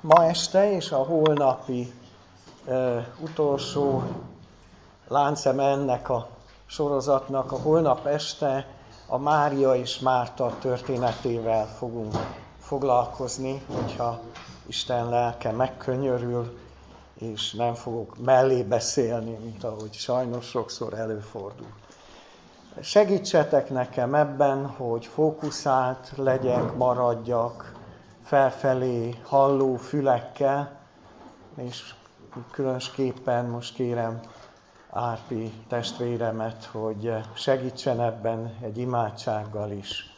Ma este és a holnapi utolsó láncszeme ennek a sorozatnak, a holnap este a Mária és Márta történetével fogunk foglalkozni, hogyha Isten lelke megkönyörül, és nem fogok mellé beszélni, mint ahogy sajnos sokszor előfordul. Segítsetek nekem ebben, hogy fókuszált legyek, maradjak, felfelé halló fülekkel, és különösképpen most kérem Árpi testvéremet, hogy segítsen ebben egy imádsággal is.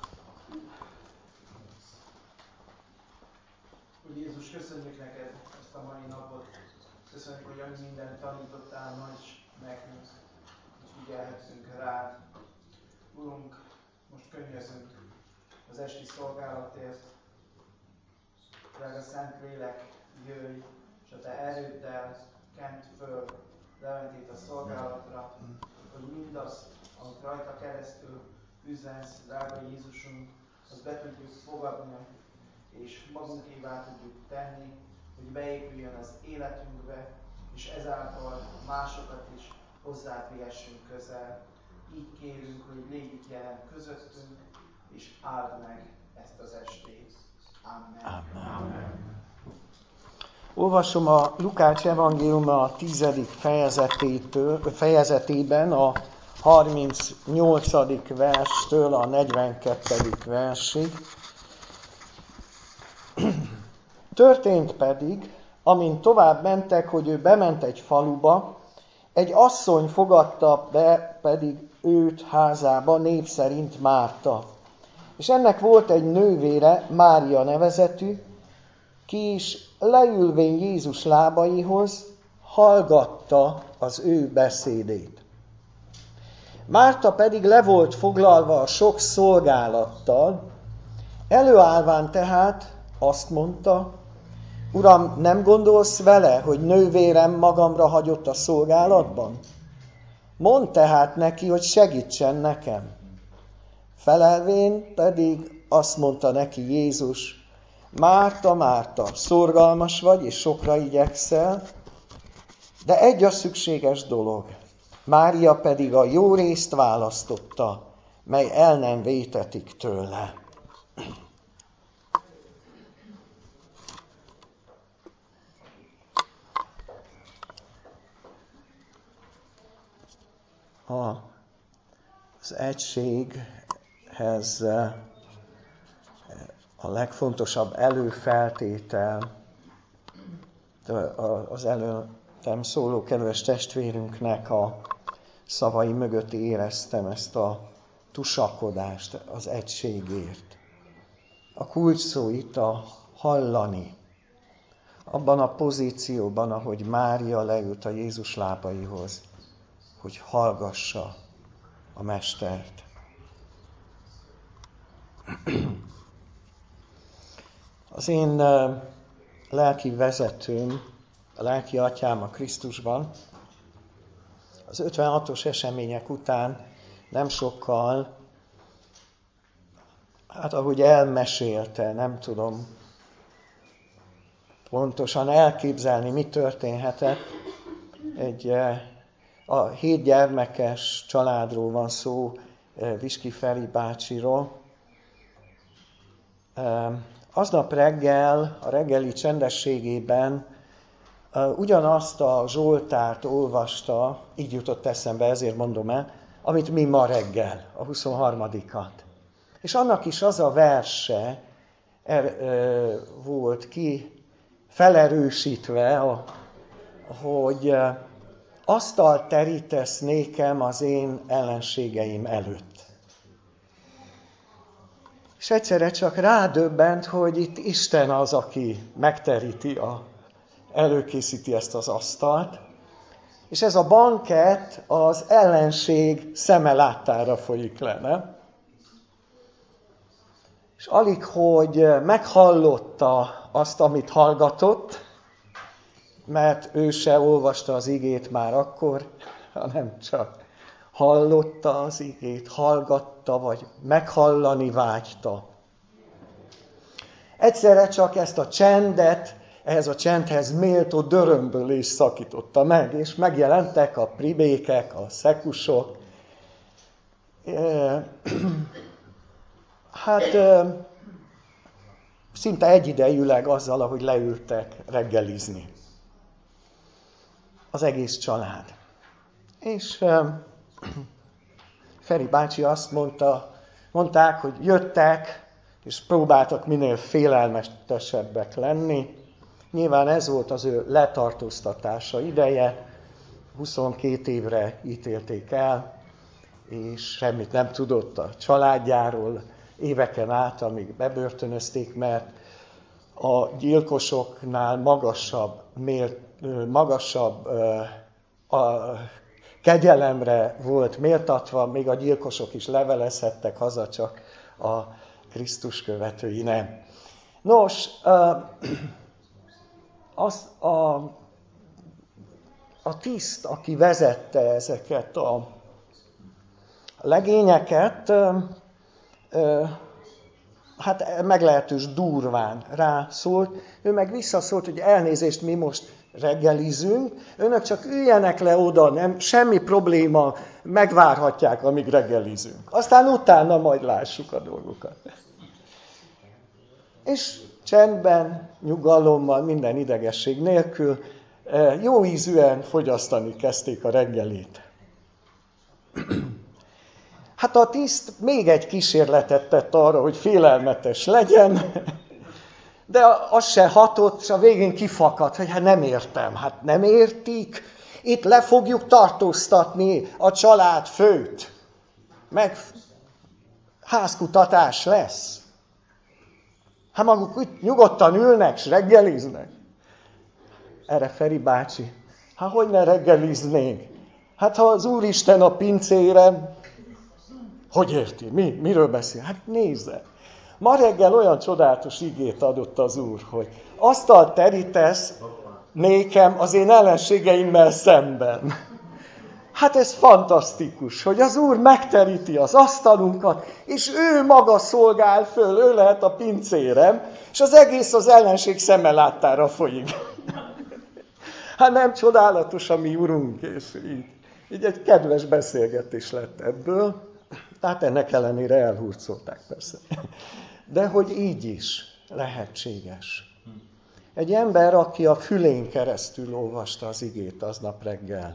Úr Jézus, köszönjük neked ezt a mai napot. Köszönjük, hogy annyi mindent tanítottál ma is nekünk, és figyelhetünk rád. Urunk, most könyörgünk az esti szolgálatért. Drága Szentlélek, jöjj, és a te erőddel kent föl Leventét a szolgálatra, hogy mindazt, amit rajta keresztül üzensz, drága Jézusunk, azt be tudjuk fogadni, és magunkévá tudjuk tenni, hogy beépüljön az életünkbe, és ezáltal másokat is hozzád vihessünk közel. Így kérünk, hogy légy itt jelen közöttünk, és áld meg ezt az estét. Amen. Amen. Olvasom a Lukács evangéliuma a 10. fejezetében a 38. verstől a 42. versig. Történt pedig, amint tovább mentek, hogy ő bement egy faluba, egy asszony fogadta be pedig őt házába, név szerint Márta. És ennek volt egy nővére, Mária nevezetű, ki is leülvén Jézus lábaihoz hallgatta az ő beszédét. Márta pedig le volt foglalva a sok szolgálattal, előállván tehát azt mondta: Uram, nem gondolsz vele, hogy nővérem magamra hagyott a szolgálatban? Mondd tehát neki, hogy segítsen nekem. Felelvén pedig azt mondta neki Jézus: Márta, Márta, szorgalmas vagy, és sokra igyekszel, de egy a szükséges dolog. Mária pedig a jó részt választotta, mely el nem vétetik tőle. Az egységhez a legfontosabb előfeltétel, az előttem szóló kedves testvérünknek a szavai mögött éreztem ezt a tusakodást az egységért. A kulcs szó itt a hallani. Abban a pozícióban, ahogy Mária leült a Jézus lábaihoz, hogy hallgassa a Mestert. Az én lelki vezetőm, a lelki atyám a Krisztusban az 56-os események után nem sokkal, hát ahogy elmesélte, nem tudom pontosan elképzelni, mi történhetett. A 7 gyermekes családról van szó, Viski Feri bácsiról. Aznap reggel, a reggeli csendességében ugyanazt a Zsoltárt olvasta, így jutott eszembe, ezért mondom el, amit mi ma reggel, a 23-at. És annak is az a verse volt ki felerősítve, hogy asztalt terítesz nékem az én ellenségeim előtt. És egyszerre csak rádöbbent, hogy itt Isten az, aki megteríti, előkészíti ezt az asztalt, és ez a bankett az ellenség szeme láttára folyik le, nem? És alig, hogy meghallotta azt, amit hallgatott, mert ő se olvasta az igét már akkor, hanem csak hallotta az igét, hallgatta, vagy meghallani vágyta. Egyszerre csak ezt a csendet, ehhez a csendhez méltó dörömbölés szakította meg, és megjelentek a pribékek, a szekusok. Szinte egyidejűleg azzal, ahogy leültek reggelizni. Az egész család. És Feri bácsi azt mondták, hogy jöttek, és próbáltak minél félelmetesebbek lenni. Nyilván ez volt az ő letartóztatása ideje, 22 évre ítélték el, és semmit nem tudott a családjáról éveken át, amíg bebörtönözték, mert a gyilkosoknál magasabb kegyelemre volt méltatva, még a gyilkosok is levelezhettek haza, csak a Krisztus követői nem. Nos, a tiszt, aki vezette ezeket a legényeket, hát meglehetős durván rászólt. Ő meg visszaszólt, hogy elnézést, mi most reggelizünk, önök csak üljenek le oda, nem, semmi probléma, megvárhatják, amíg reggelizünk. Aztán utána majd lássuk a dolgokat. És csendben, nyugalommal, minden idegesség nélkül jó ízűen fogyasztani kezdték a reggelit. Hát a tiszt még egy kísérletet tett arra, hogy félelmetes legyen, de az se hatott, és a végén kifakadt, hogy hát nem értem, hát nem értik, itt le fogjuk tartóztatni a családfőt, meg házkutatás lesz. Hát maguk úgy nyugodtan ülnek, s reggeliznek. Erre Feri bácsi, hát hogy ne reggeliznénk? Hát ha az Úristen a pincére, hogy érti? Miről beszél? Hát nézze! Ma reggel olyan csodálatos igét adott az Úr, hogy asztalt terítesz nékem az én ellenségeimmel szemben. Hát ez fantasztikus, hogy az Úr megteríti az asztalunkat, és ő maga szolgál föl, ő lehet a pincérem, és az egész az ellenség szeme láttára folyik. Hát nem csodálatos a mi Urunk, és így egy kedves beszélgetés lett ebből. Tehát ennek ellenére elhurcolták persze. De hogy így is lehetséges. Egy ember, aki a fülén keresztül olvasta az igét aznap reggel,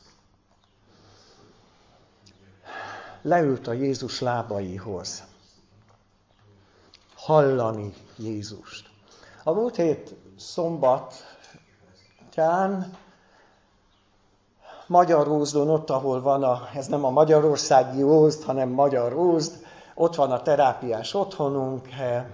leült a Jézus lábaihoz. Hallani Jézust. A múlt hét szombatján Magyarózdon, ott, ahol van ez nem a magyarországi ózd, hanem Magyar Ózd, ott van a terápiás otthonunk,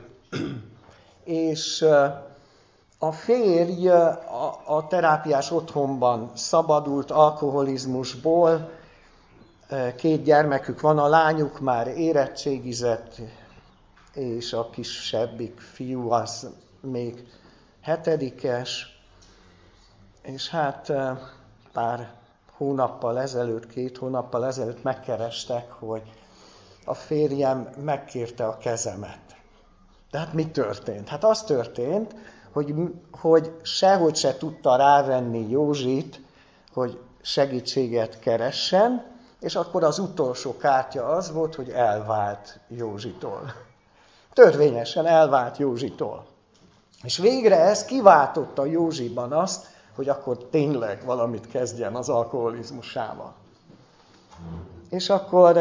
és a férj a terápiás otthonban szabadult alkoholizmusból, 2 gyermekük van, a lányuk már érettségizett, és a kisebbik fiú az még 7-es, és hát pár hónappal ezelőtt, 2 hónappal ezelőtt megkerestek, hogy a férjem megkérte a kezemet. De hát mi történt? Hát az történt, hogy sehogy se tudta rávenni Józsit, hogy segítséget keressen, és akkor az utolsó kártya az volt, hogy elvált Józsitól. Törvényesen elvált Józsitól. És végre ez kiváltotta Józsiban azt, hogy akkor tényleg valamit kezdjen az alkoholizmusával. És akkor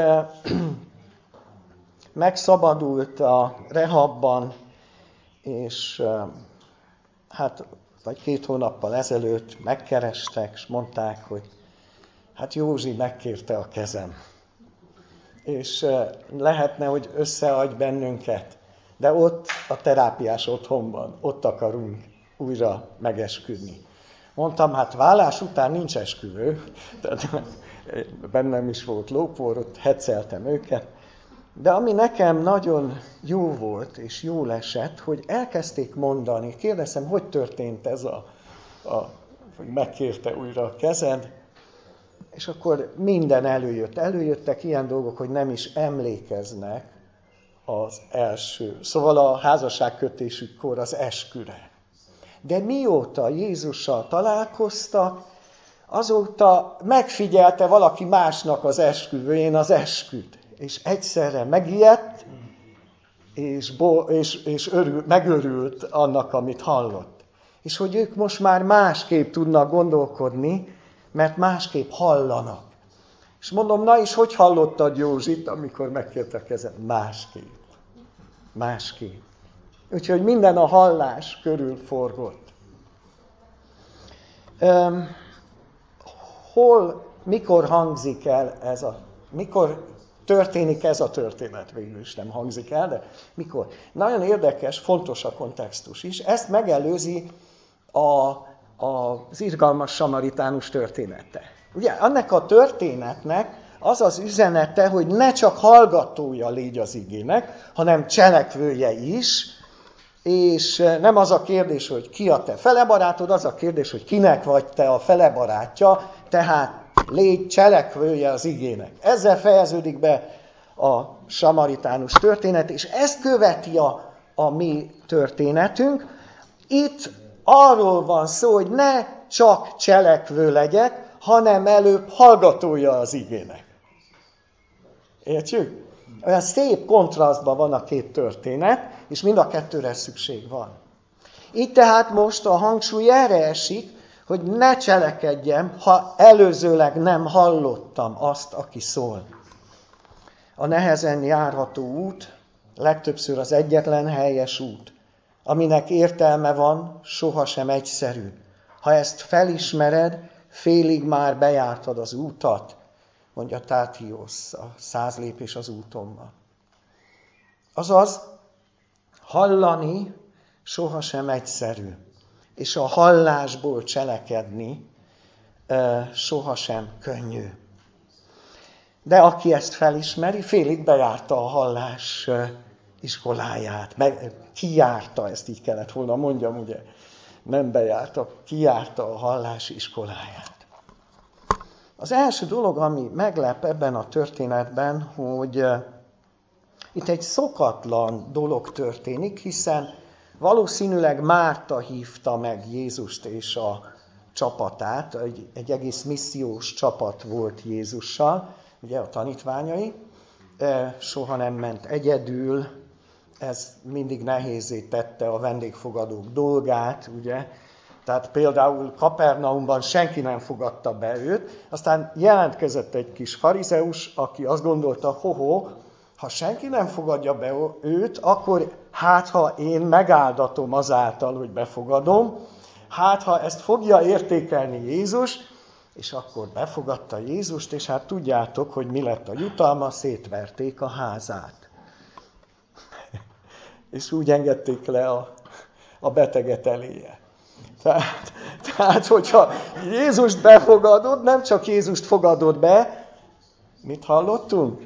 megszabadult a rehabban, és hát vagy 2 hónappal ezelőtt megkerestek, és mondták, hogy hát Józsi megkérte a kezem. És lehetne, hogy összeadj bennünket, de ott a terápiás otthonban, ott akarunk újra megesküdni. Mondtam, hát vállás után nincs esküvő, tehát bennem is volt lópor, ott hecceltem őket, de ami nekem nagyon jó volt, és jól esett, hogy elkezdték mondani, kérdeztem, hogy történt ez hogy megkérte újra a kezed, és akkor minden előjött. Előjöttek ilyen dolgok, hogy nem is emlékeznek az első. Szóval a házasságkötésükkor az esküre. De mióta Jézussal találkoztak, azóta megfigyelte valaki másnak az esküvőjén az esküt. És egyszerre megijedt, és megörült annak, amit hallott. És hogy ők most már másképp tudnak gondolkodni, mert másképp hallanak. És mondom, na és hogy hallottad Józsit, amikor megkérte a kezem? Másképp. Úgyhogy minden a hallás körül forgott. Mikor hangzik el mikor történik ez a történet? Végül is nem hangzik el, de mikor? Nagyon érdekes, fontos a kontextus is. Ezt megelőzi az irgalmas samaritánus története. Ugye, ennek a történetnek az az üzenete, hogy ne csak hallgatója légy az igének, hanem cselekvője is, és nem az a kérdés, hogy ki a te felebarátod, az a kérdés, hogy kinek vagy te a felebarátja, tehát légy cselekvője az igének. Ezzel fejeződik be a samaritánus történet, és ezt követi a mi történetünk. Itt arról van szó, hogy ne csak cselekvő legyek, hanem előbb hallgatója az igének. Értjük? Olyan szép kontrasztban van a két történet, és mind a kettőre szükség van. Így tehát most a hangsúly erre esik, hogy ne cselekedjem, ha előzőleg nem hallottam azt, aki szól. A nehezen járható út legtöbbször az egyetlen helyes út, aminek értelme van, sohasem egyszerű. Ha ezt felismered, félig már bejártad az útat, mondja Tártiosz, a 100 lépés az útomban. Azaz, hallani sohasem egyszerű, és a hallásból cselekedni sohasem könnyű. De aki ezt felismeri, félig bejárta a hallás iskoláját, kijárta, ezt így kellett volna mondjam, ugye, nem bejárta, kijárta a hallás iskoláját. Az első dolog, ami meglep ebben a történetben, hogy itt egy szokatlan dolog történik, hiszen valószínűleg Márta hívta meg Jézust és a csapatát, egy egész missziós csapat volt Jézussal, ugye a tanítványai, soha nem ment egyedül, ez mindig nehézzé tette a vendégfogadók dolgát, ugye. Tehát például Kapernaumban senki nem fogadta be őt, aztán jelentkezett egy kis farizeus, aki azt gondolta, ha senki nem fogadja be őt, akkor ha én megáldatom azáltal, hogy befogadom, ha ezt fogja értékelni Jézus, és akkor befogadta Jézust, és hát tudjátok, hogy mi lett a jutalma, szétverték a házát. És úgy engedték le a beteget eléje. Tehát, hogyha Jézust befogadod, nem csak Jézust fogadod be, mit hallottunk?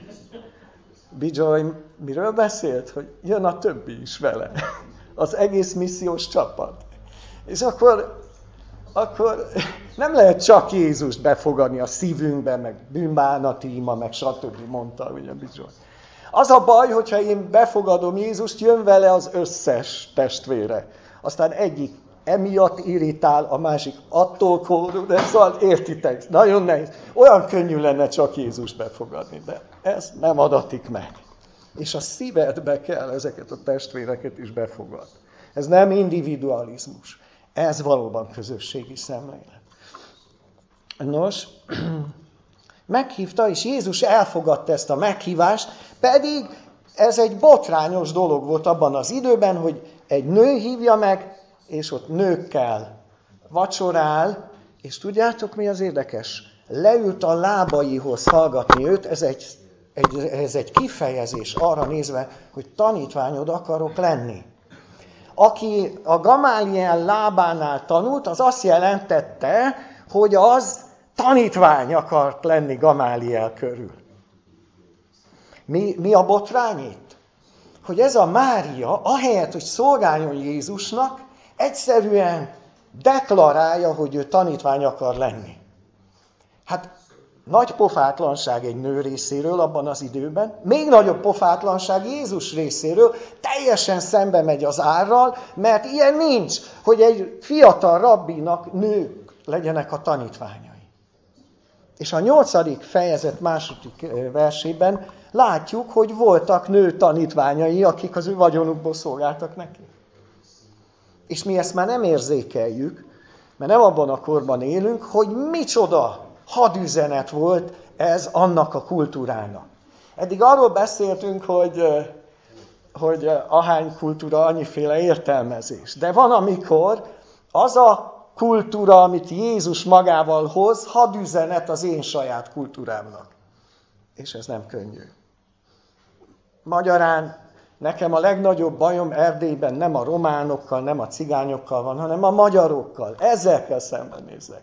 Bijoy miről beszélt? Hogy jön a többi is vele. Az egész missziós csapat. És akkor nem lehet csak Jézust befogadni a szívünkbe, meg bűnbánati ima, meg stb. Mondta ugye Bijoy. Az a baj, hogyha én befogadom Jézust, jön vele az összes testvére. Aztán egyik emiatt irritál, a másik attól kódul, de szóval értitek, nagyon nehéz. Olyan könnyű lenne csak Jézust befogadni, de ez nem adatik meg. És a szívedbe kell ezeket a testvéreket is befogadni. Ez nem individualizmus, ez valóban közösségi szemlélet. Nos, meghívta, és Jézus elfogadta ezt a meghívást, pedig ez egy botrányos dolog volt abban az időben, hogy egy nő hívja meg, és ott nőkkel vacsorál, és tudjátok, mi az érdekes? Leült a lábaihoz hallgatni őt, ez egy kifejezés arra nézve, hogy tanítványod akarok lenni. Aki a Gamáliel lábánál tanult, az azt jelentette, hogy az tanítvány akart lenni Gamáliel körül. Mi a botrány itt? Hogy ez a Mária, ahelyett, hogy szolgáljon Jézusnak, egyszerűen deklarálja, hogy ő tanítvány akar lenni. Hát Nagy pofátlanság egy nő részéről abban az időben, még nagyobb pofátlanság Jézus részéről, teljesen szembe megy az árral, mert ilyen nincs, hogy egy fiatal rabbinak nők legyenek a tanítványai. És a 8. fejezet 2. versében látjuk, hogy voltak nő tanítványai, akik az ő vagyonukból szolgáltak neki. És mi ezt már nem érzékeljük, mert nem abban a korban élünk, hogy micsoda hadüzenet volt ez annak a kultúrának. Eddig arról beszéltünk, hogy ahány kultúra, annyiféle értelmezés. De van, amikor az a kultúra, amit Jézus magával hoz, hadüzenet az én saját kultúrámnak. És ez nem könnyű. Magyarán nekem a legnagyobb bajom Erdélyben nem a románokkal, nem a cigányokkal van, hanem a magyarokkal. Ezzel kell szembenézzek.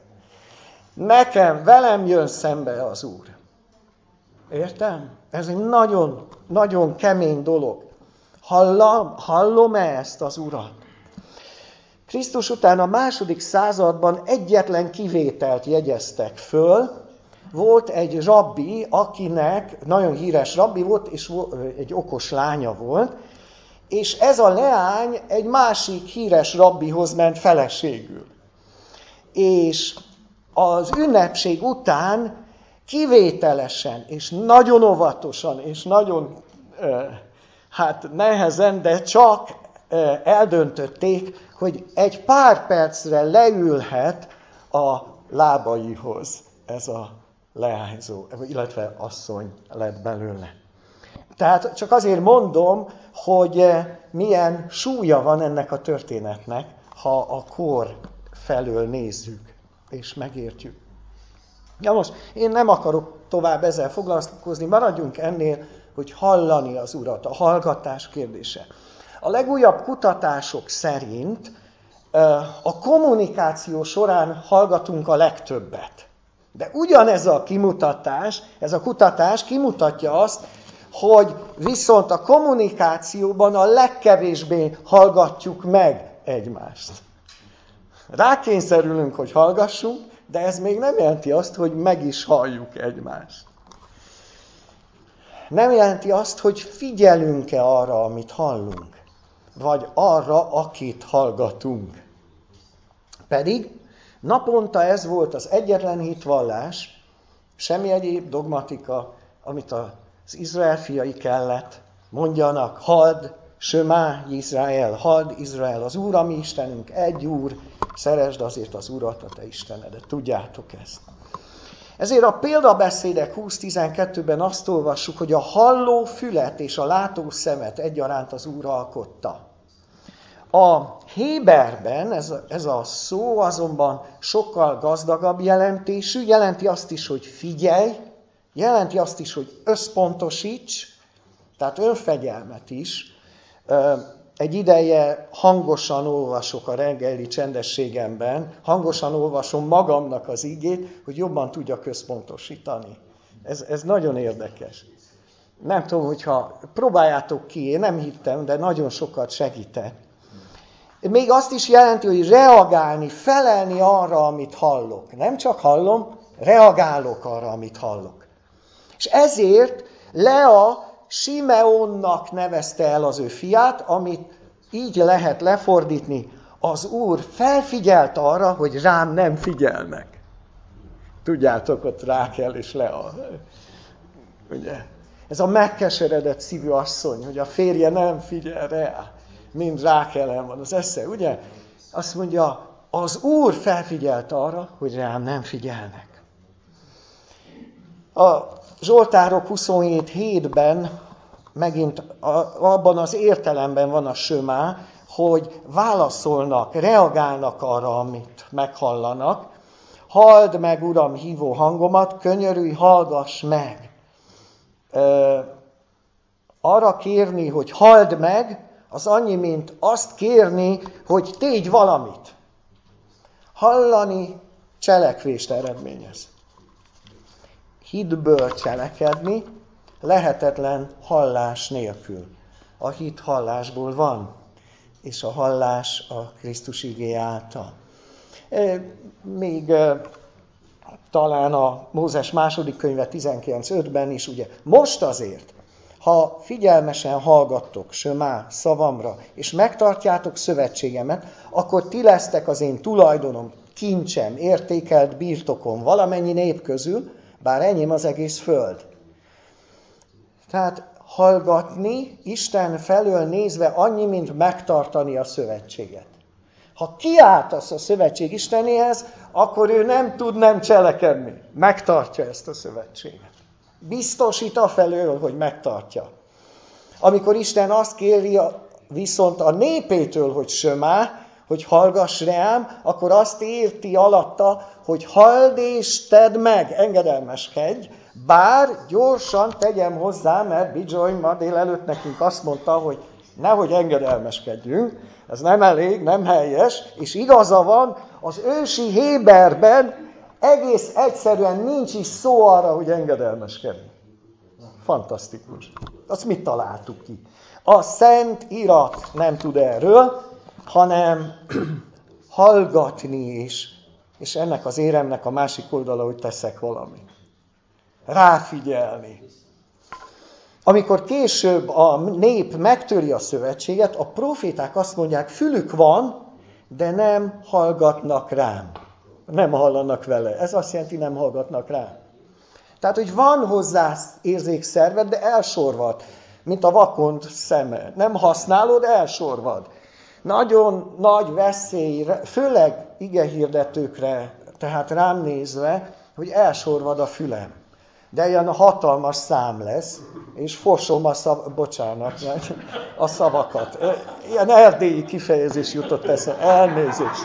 Velem jön szembe az Úr. Értem? Ez egy nagyon, nagyon kemény dolog. Hallom-e ezt az Urat? Krisztus után a 2. században egyetlen kivételt jegyeztek föl. Volt egy rabbi, akinek nagyon híres rabbi volt, és egy okos lánya volt, és ez a leány egy másik híres rabbihoz ment feleségül. És az ünnepség után kivételesen, és nagyon óvatosan, és nagyon nehezen, de csak eldöntötték, hogy egy pár percre leülhet a lábaihoz ez a leányzó, illetve asszony lett belőle. Tehát csak azért mondom, hogy milyen súlya van ennek a történetnek, ha a kor felől nézzük és megértjük. Ja most, én nem akarok tovább ezzel foglalkozni, maradjunk ennél, hogy hallani az Urat, a hallgatás kérdése. A legújabb kutatások szerint a kommunikáció során hallgatunk a legtöbbet. De ugyanez a kutatás kimutatja azt, hogy viszont a kommunikációban a legkevésbé hallgatjuk meg egymást. Rákényszerülünk, hogy hallgassunk, de ez még nem jelenti azt, hogy meg is halljuk egymást. Nem jelenti azt, hogy figyelünk-e arra, amit hallunk, vagy arra, akit hallgatunk. Pedig naponta ez volt az egyetlen hitvallás, semmi egyéb dogmatika, amit az Izrael fiai kellett mondjanak, hadd, Shema Izrael, hadd Izrael, az Úr, a mi Istenünk, egy Úr, szeresd azért az Urat, a te Istenedet. Tudjátok ezt. Ezért a példabeszédek 20:12-ben azt olvassuk, hogy a halló fület és a látó szemet egyaránt az Úr alkotta. A héberben ez a szó azonban sokkal gazdagabb jelentésű, jelenti azt is, hogy figyelj, jelenti azt is, hogy összpontosíts, tehát önfegyelmet is. Egy ideje hangosan olvasok a reggeli csendességemben, hangosan olvasom magamnak az igét, hogy jobban tudjak központosítani. Ez nagyon érdekes. Nem tudom, hogyha próbáljátok ki, én nem hittem, de nagyon sokat segített. Még azt is jelenti, hogy reagálni, felelni arra, amit hallok. Nem csak hallom, reagálok arra, amit hallok. És ezért Lea Simeonnak nevezte el az ő fiát, amit így lehet lefordítani. Az Úr felfigyelt arra, hogy rám nem figyelnek. Tudjátok, ott Rákel és Lea. Ugye? Ez a megkeseredett szívű asszony, hogy a férje nem figyel rá, mind Rákelen van az esze, ugye? Azt mondja, az Úr felfigyelt arra, hogy rám nem figyelnek. A Zsoltárok 27:7-ben megint abban az értelemben van a Shema, hogy válaszolnak, reagálnak arra, amit meghallanak. Halld meg, Uram, hívó hangomat, könyörülj, hallgass meg. Arra kérni, hogy halld meg, az annyi, mint azt kérni, hogy tégy valamit. Hallani cselekvést eredményez. Hitből cselekedni lehetetlen hallás nélkül. A hit hallásból van, és a hallás a Krisztus igéje által. Még talán a Mózes második könyve 19.5-ben is, ugye, most azért, ha figyelmesen hallgattok Sömá szavamra, és megtartjátok szövetségemet, akkor ti lesztek az én tulajdonom, kincsem, értékelt birtokom valamennyi nép közül, bár enyém az egész föld. Tehát hallgatni Isten felől nézve annyi, mint megtartani a szövetséget. Ha kiáltasz a szövetség Istenéhez, akkor ő nem tud nem cselekedni. Megtartja ezt a szövetséget. Biztosít afelől, hogy megtartja. Amikor Isten azt kéri viszont a népétől, hogy Sömá, hogy hallgass rám, akkor azt érti alatta, hogy halld és tedd meg, engedelmeskedj, bár gyorsan tegyem hozzá, mert Bidzsoly ma délelőtt nekünk azt mondta, hogy nehogy engedelmeskedjünk, ez nem elég, nem helyes, és igaza van, az ősi Héberben egész egyszerűen nincs is szó arra, hogy engedelmeskedni. Fantasztikus. Azt mit találtuk ki? A Szent Irat nem tud erről, hanem hallgatni is. És ennek az éremnek a másik oldala, hogy teszek valamit. Ráfigyelni. Amikor később a nép megtöri a szövetséget, a proféták azt mondják, fülük van, de nem hallgatnak rám. Nem hallanak vele. Ez azt jelenti, nem hallgatnak rám. Tehát, hogy van hozzá érzékszerved, de elsorvad, mint a vakond szeme. Nem használod, elsorvad. Nagyon nagy veszély, főleg igehirdetőkre, tehát rám nézve, hogy elsorvad a fülem. De ilyen hatalmas szám lesz, és fosom a szavakat. Ilyen erdélyi kifejezés jutott eszembe. Elnézést.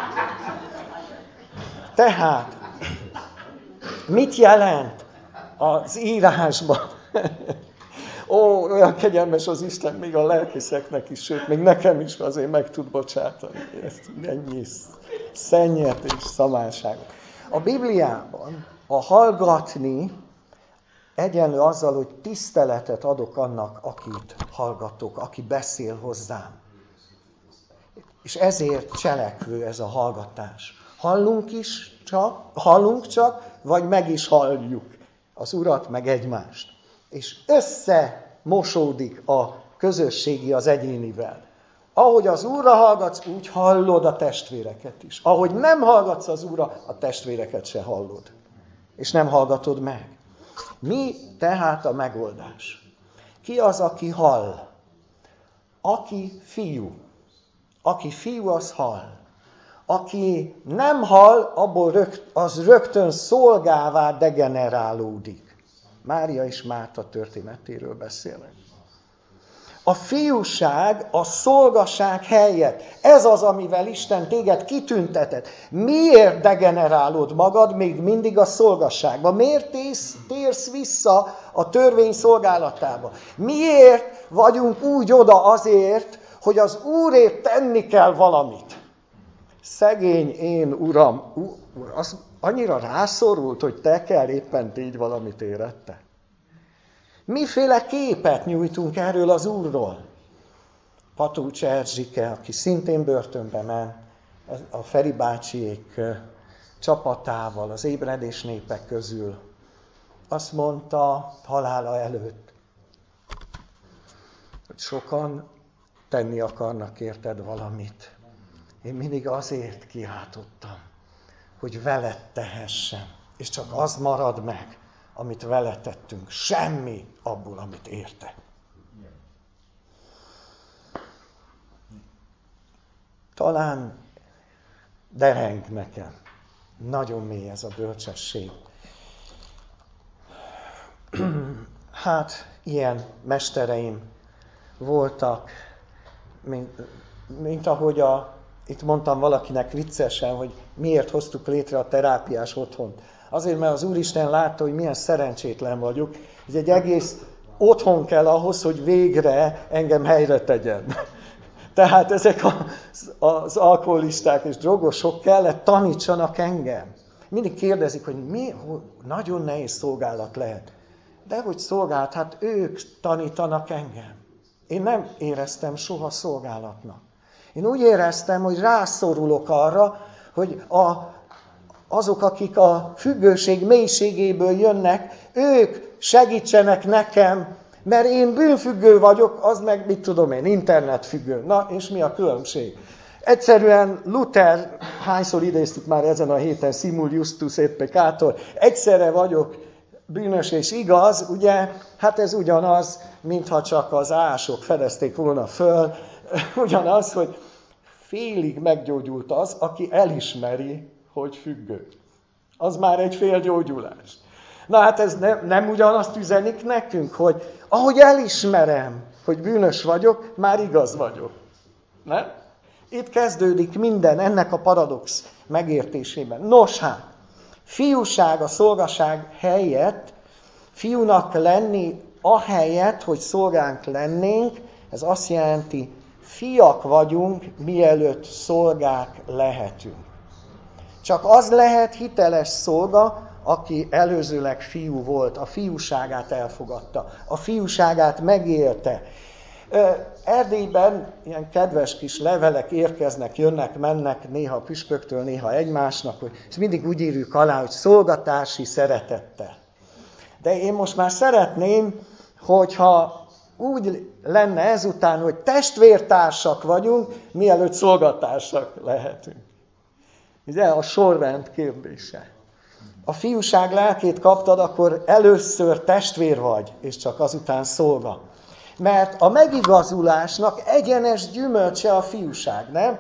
Tehát, mit jelent az írásban? Ó, olyan kegyelmes az Isten, még a lelkészeknek is, sőt, még nekem is azért meg tud bocsátani. Ezt ennyi szennyet és szamánságot. A Bibliában a hallgatni egyenlő azzal, hogy tiszteletet adok annak, akit hallgatok, aki beszél hozzám. És ezért cselekvő ez a hallgatás. Hallunk csak, vagy meg is halljuk az Urat, meg egymást. És összemosódik a közösségi az egyénivel. Ahogy az Úrra hallgatsz, úgy hallod a testvéreket is. Ahogy nem hallgatsz az Úrra, a testvéreket se hallod. És nem hallgatod meg. Mi tehát a megoldás? Ki az, aki hall? Aki fiú. Aki fiú, az hall. Aki nem hall, abból az rögtön szolgává degenerálódik. Mária és Márta történetéről beszélek. A fiúság a szolgaság helyett. Ez az, amivel Isten téged kitüntetett. Miért degenerálod magad még mindig a szolgasságba? Miért térsz vissza a törvény szolgálatába? Miért vagyunk úgy oda azért, hogy az Úrért tenni kell valamit? Szegény én, Uram, az annyira rászorult, hogy te kell éppen tégy valamit érette. Miféle képet nyújtunk erről az Úrról? Patúcs Erzsike, aki szintén börtönbe ment, a Feri bácsiék csapatával, az ébredés népek közül, azt mondta halála előtt, hogy sokan tenni akarnak érted valamit. Én mindig azért kiáltottam, hogy veled tehessem, és csak az marad meg, amit vele tettünk. Semmi abból, amit érte. Talán dereng nekem. Nagyon mély ez a bölcsesség. Hát, ilyen mestereim voltak, mint ahogy itt mondtam valakinek viccesen, hogy miért hoztuk létre a terápiás otthont. Azért, mert az Úristen látta, hogy milyen szerencsétlen vagyok. Ez egy egész otthon kell ahhoz, hogy végre engem helyre tegyen. Tehát ezek az alkoholisták és drogosok kellett tanítsanak engem. Mindig kérdezik, hogy nagyon nehéz szolgálat lehet. De hogy szolgálat, hát ők tanítanak engem. Én nem éreztem soha szolgálatnak. Én úgy éreztem, hogy rászorulok arra, hogy azok, akik a függőség mélységéből jönnek, ők segítsenek nekem, mert én bűnfüggő vagyok, az meg, mit tudom én, internetfüggő. Na, és mi a különbség? Egyszerűen Luther, hányszor idéztük már ezen a héten, Simul Justus et peccator, egyszerre vagyok bűnös és igaz, ugye, hát ez ugyanaz, mintha csak az ások fedezték volna föl, ugyanaz, hogy félig meggyógyult az, aki elismeri, hogy függő. Az már egy fél gyógyulás. Na hát ez nem ugyanazt üzenik nekünk, hogy ahogy elismerem, hogy bűnös vagyok, már igaz vagyok. Nem? Itt kezdődik minden ennek a paradox megértésében. Nos hát, fiúság a szolgaság helyett, fiúnak lenni ahelyett, hogy szolgánk lennénk, ez azt jelenti, fiak vagyunk, mielőtt szolgák lehetünk. Csak az lehet hiteles szolga, aki előzőleg fiú volt, a fiúságát elfogadta, a fiúságát megélte. Erdélyben ilyen kedves kis levelek érkeznek, jönnek, mennek, néha a püspöktől, néha egymásnak, és mindig úgy írjuk alá, hogy szolgatási szeretettel. De én most már szeretném, hogyha úgy lenne ezután, hogy testvértársak vagyunk, mielőtt szolgatársak lehetünk. Ugye a sorrend kérdése. A fiúság lelkét kaptad, akkor először testvér vagy, és csak azután szolga. Mert a megigazulásnak egyenes gyümölcse a fiúság, nem?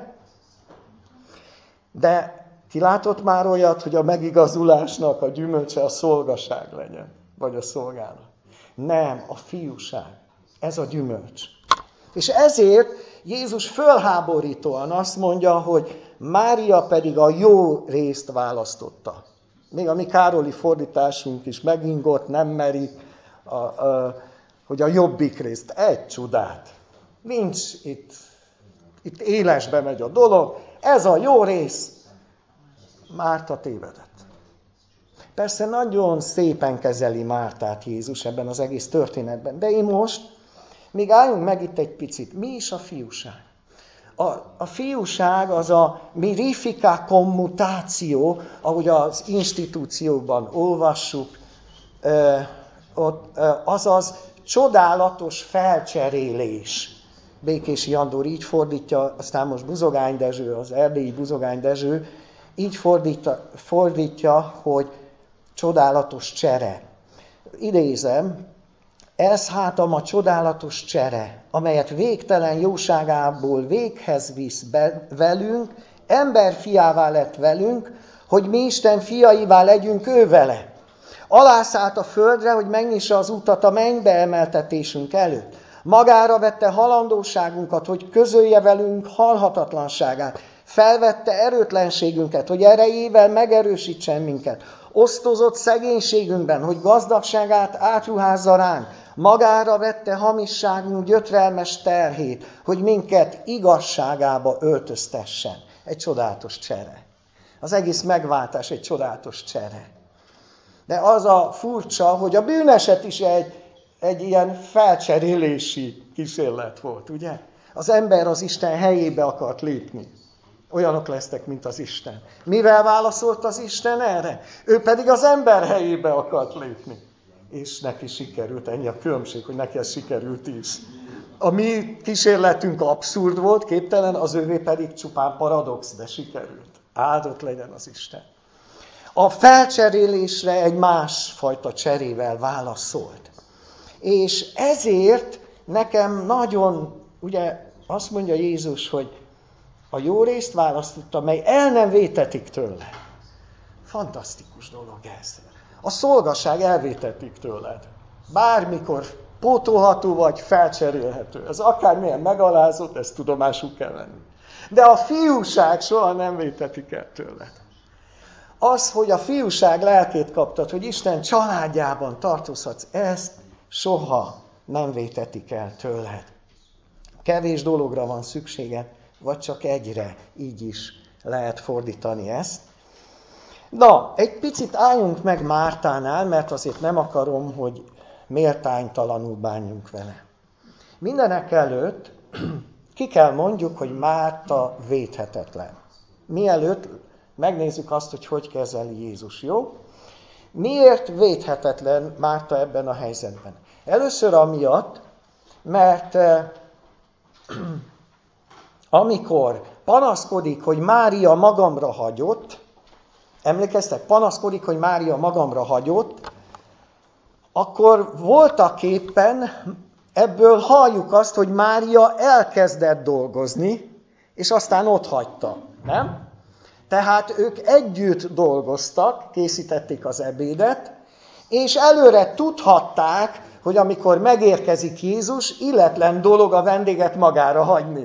De ki látott már olyat, hogy a megigazulásnak a gyümölcse a szolgaság legyen, vagy a szolgálat? Nem, a fiúság. Ez a gyümölcs. És ezért Jézus fölháborítóan azt mondja, hogy Mária pedig a jó részt választotta. Még a mi Károli fordításunk is megingott, nem merik, hogy a jobbik részt. Egy csodát. Nincs itt élesbe megy a dolog. Ez a jó rész. Márta tévedett. Persze nagyon szépen kezeli Mártát Jézus ebben az egész történetben. De én most, még álljunk meg itt egy picit. Mi is a fiúság? A fiúság az a mirifica commutatio, ahogy az institúcióban olvassuk, azaz csodálatos felcserélés. Békési Andor így fordítja, aztán most Buzogány Dezső, az erdélyi Buzogány Dezső, így fordítja, hogy csodálatos csere. Idézem, ez hát a csodálatos csere, amelyet végtelen jóságából véghez visz velünk, emberfiává lett velünk, hogy mi Isten fiaivá legyünk ő vele. Alászállt a földre, hogy megnyissa az utat a mennybe emeltetésünk előtt. Magára vette halandóságunkat, hogy közölje velünk halhatatlanságát. Felvette erőtlenségünket, hogy erejével megerősítsen minket. Osztozott szegénységünkben, hogy gazdagságát átruházza ránk. Magára vette hamisságunk gyötrelmes terhét, hogy minket igazságába öltöztessen. Egy csodálatos csere. Az egész megváltás egy csodálatos csere. De az a furcsa, hogy a bűneset is egy ilyen felcserélési kísérlet volt, ugye? Az ember az Isten helyébe akart lépni. Olyanok lesztek, mint az Isten. Mivel válaszolt az Isten erre? Ő pedig az ember helyébe akart lépni. És neki sikerült, ennyi a különbség, hogy neki ez sikerült is. A mi kísérletünk abszurd volt, képtelen, az övé pedig csupán paradox, de sikerült. Áldott legyen az Isten. A felcserélésre egy másfajta cserével válaszolt. És ezért nekem nagyon, ugye azt mondja Jézus, hogy a jó részt választotta, mely el nem vétetik tőle. Fantasztikus dolog ez. A szolgaság elvétetik tőled. Bármikor pótolható vagy, felcserélhető. Ez akármilyen megalázott, ezt tudomásul kell venni. De a fiúság soha nem vétetik el tőled. Az, hogy a fiúság lelkét kaptad, hogy Isten családjában tartozhatsz, ezt soha nem vétetik el tőled. Kevés dologra van szükséged, vagy csak egyre, így is lehet fordítani ezt. Na, egy picit álljunk meg Mártánál, mert azért nem akarom, hogy méltánytalanul bánjunk vele. Mindenek előtt ki kell mondjuk, hogy Márta védhetetlen. Mielőtt megnézzük azt, hogy kezeli Jézus, jó? Miért védhetetlen Márta ebben a helyzetben? Először amiatt, mert amikor panaszkodik, hogy Mária magamra hagyott, emlékeztek, panaszkodik, hogy Mária magamra hagyott, akkor voltaképpen ebből halljuk azt, hogy Mária elkezdett dolgozni, és aztán ott hagyta, nem? Tehát ők együtt dolgoztak, készítették az ebédet, és előre tudhatták, hogy amikor megérkezik Jézus, illetlen dolog a vendéget magára hagyni.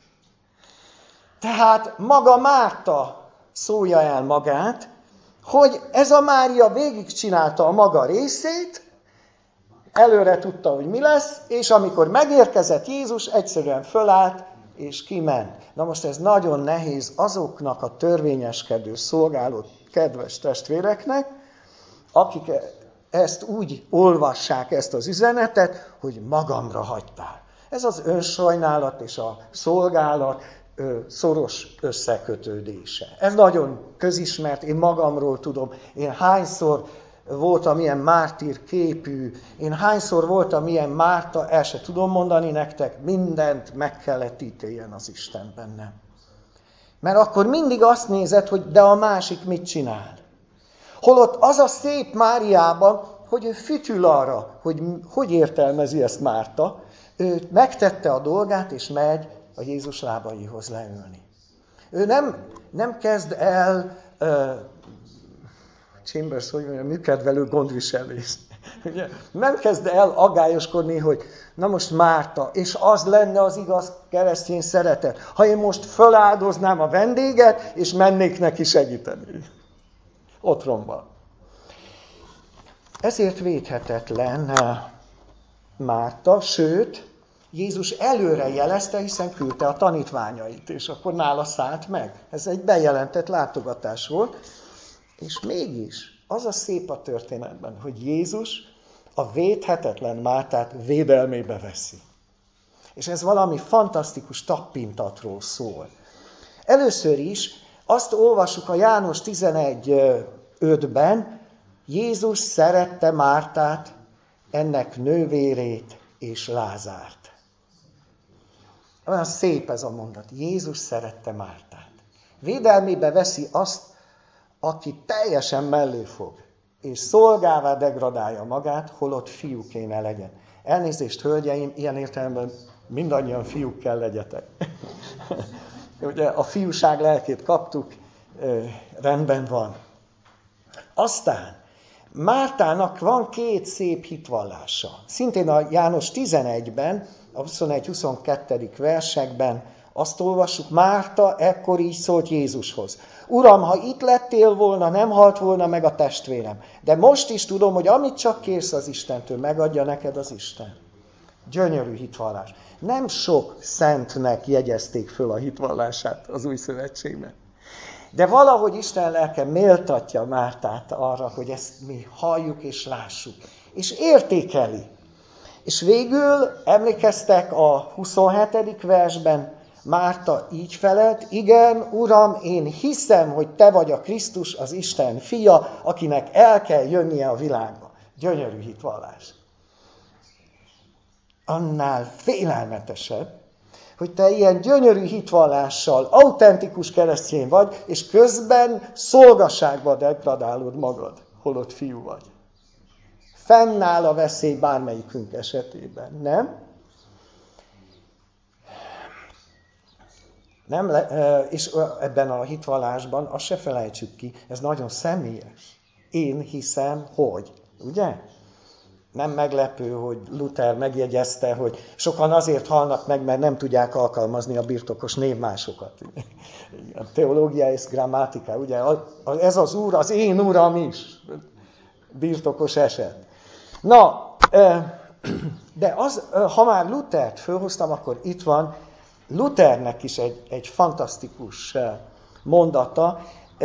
Tehát maga Márta szólja el magát, hogy ez a Mária végigcsinálta a maga részét, előre tudta, hogy mi lesz, és amikor megérkezett Jézus, egyszerűen fölállt, és kiment. Na most ez nagyon nehéz azoknak a törvényeskedő, szolgáló kedves testvéreknek, akik ezt úgy olvassák, ezt az üzenetet, hogy magamra hagytál. Ez az önsajnálat és a szolgálat szoros összekötődése. Ez nagyon közismert, én magamról tudom, én hányszor voltam ilyen mártír képű, én hányszor voltam ilyen Márta, el se tudom mondani nektek, mindent meg kellett ítéljen az Isten bennem. Mert akkor mindig azt nézed, hogy de a másik mit csinál. Holott az a szép Máriában, hogy ő fütyül arra, hogy értelmezi ezt Márta, ő megtette a dolgát, és megy a Jézus lábaihoz leülni. Ő nem kezd el Chambers, hogy mondja, műkedvelő gondviselést. Nem kezd el aggályoskodni, hogy na most Márta, és az lenne az igaz keresztény szeretet, ha én most föláldoznám a vendéget, és mennék neki segíteni. Otromban. Ezért védhetetlen Márta, sőt, Jézus előre jelezte, hiszen küldte a tanítványait, és akkor nála szállt meg. Ez egy bejelentett látogatás volt. És mégis az a szép a történetben, hogy Jézus a védhetetlen Mártát védelmébe veszi. És ez valami fantasztikus tappintatról szól. Először is azt olvassuk a János 11:5-ben, Jézus szerette Mártát, ennek nővérét és Lázárt. Olyan szép ez a mondat. Jézus szerette Mártát. Védelmébe veszi azt, aki teljesen mellé fog, és szolgává degradálja magát, holott fiú kéne legyen. Elnézést, hölgyeim, ilyen értelemben mindannyian fiúk kell legyetek. Ugye a fiúság lelkét kaptuk, rendben van. Aztán Mártának van 2 szép hitvallása. Szintén a János 11-ben, a 21-22. versekben azt olvassuk, Márta ekkor így szólt Jézushoz. Uram, ha itt lettél volna, nem halt volna meg a testvérem. De most is tudom, hogy amit csak kérsz az Istentől, megadja neked az Isten. Gyönyörű hitvallás. Nem sok szentnek jegyezték föl a hitvallását az Új Szövetségben. De valahogy Isten lelke méltatja Mártát arra, hogy ezt mi halljuk és lássuk. És értékeli. És végül emlékeztek a 27. versben, Márta így felelt, igen, Uram, én hiszem, hogy te vagy a Krisztus, az Isten fia, akinek el kell jönnie a világba. Gyönyörű hitvallás. Annál félelmetesebb, hogy te ilyen gyönyörű hitvallással, autentikus keresztény vagy, és közben szolgaságba degradálod magad, holott fiú vagy. Fennáll a veszély bármelyikünk esetében, nem? És ebben a hitvallásban azt se felejtsük ki, ez nagyon személyes. Én hiszem, hogy. Ugye? Nem meglepő, hogy Luther megjegyezte, hogy sokan azért halnak meg, mert nem tudják alkalmazni a birtokos névmásokat. A teológia és grammatika, ugye? Ez az úr, az én uram is. Birtokos eset. Na, de ha már Luthert fölhoztam, akkor itt van Luthernek is egy fantasztikus mondata.